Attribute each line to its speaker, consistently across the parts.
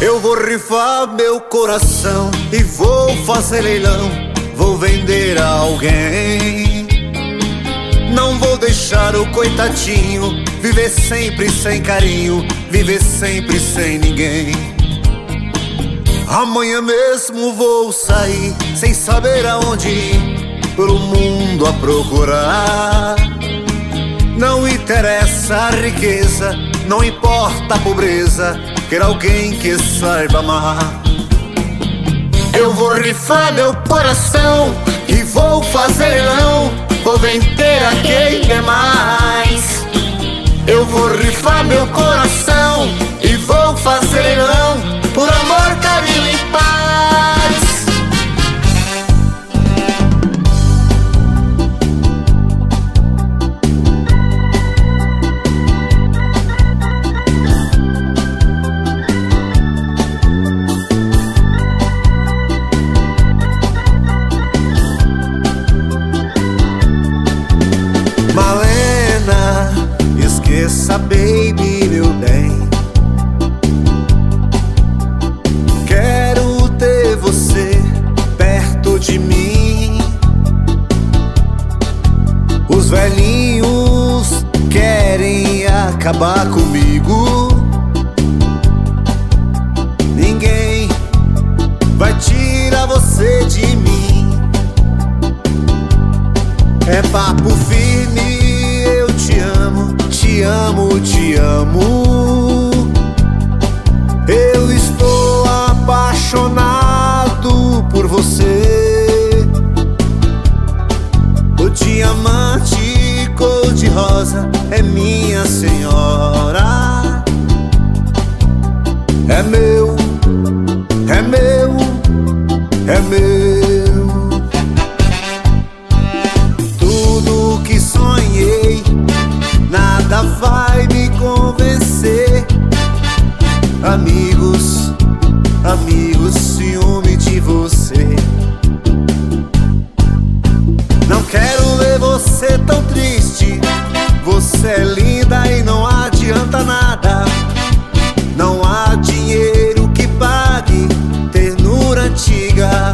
Speaker 1: Eu vou rifar meu coração e vou fazer leilão, vou vender a alguém. Não vou deixar o coitadinho viver sempre sem carinho, viver sempre sem ninguém. Amanhã mesmo vou sair sem saber aonde ir, pelo mundo a procurar. Não interessa a riqueza, não importa a pobreza, quero alguém que saiba amar. Eu vou rifar meu coração e vou fazer leilão, vou vender a quem quer mais. Eu vou rifar meu coração e vou fazer leilão, por amor, carinho e paz. Malena, esqueça, baby, meu bem. Quero ter você perto de mim. Os velhinhos querem acabar comigo. Ninguém vai tirar você de mim. É papo firme, eu te amo, te amo, te amo. Eu estou apaixonado por você. O diamante cor-de-rosa é minha senhora. É meu, é meu, é meu. Tudo que sonhei, nada vai me convencer. Amigos, amigos, ciúme de você. Não quero ver você tão triste. Você é linda e não adianta nada. Não há dinheiro que pague ternura antiga.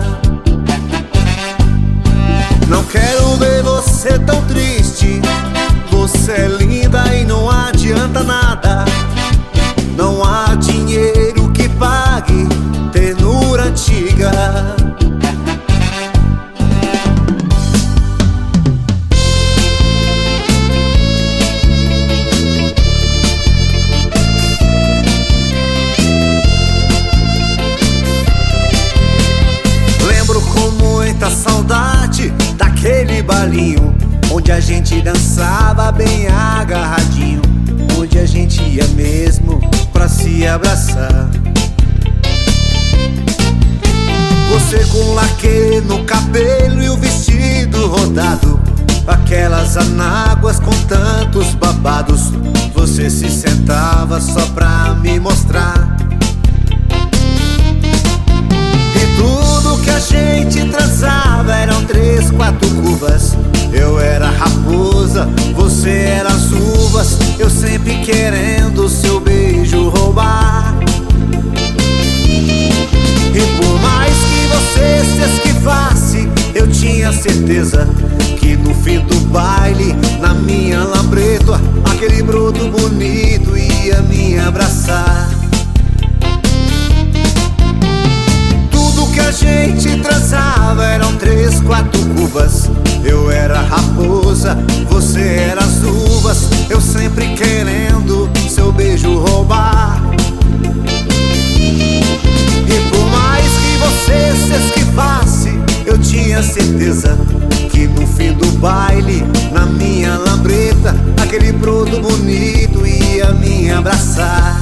Speaker 1: Não quero ver você tão triste. Você é linda e não adianta nada. Não há dinheiro que pague ternura antiga. Lembro com muita saudade daquele balinho onde a gente dançava bem agarradinho, onde a gente ia mesmo pra se abraçar. Você com laque no cabelo e o vestido rodado, aquelas anáguas com tantos babados. Você se sentava só pra me mostrar. E tudo que a gente transava eram 3, 4 cubas. Eu era raposa, você era as uvas. Eu sempre querendo seu beijo roubar. E por mais que você se esquivasse, eu tinha certeza que no fim do baile, na minha lambreta, aquele broto bonito ia me abraçar. Tudo que a gente transava eram 3, 4 cubas. Eu era raposa, você era as uvas. Eu sempre querendo seu beijo roubar. E por mais que você se esquivasse, eu tinha certeza que no fim do baile, na minha lambreta, aquele broto bonito ia me abraçar.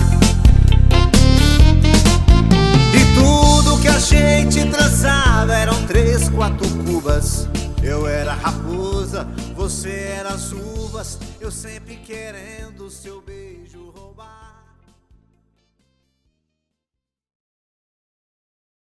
Speaker 1: E tudo que a gente transava eram 3, 4 cubas. Eu era raposa, você era as uvas. Eu sempre querendo seu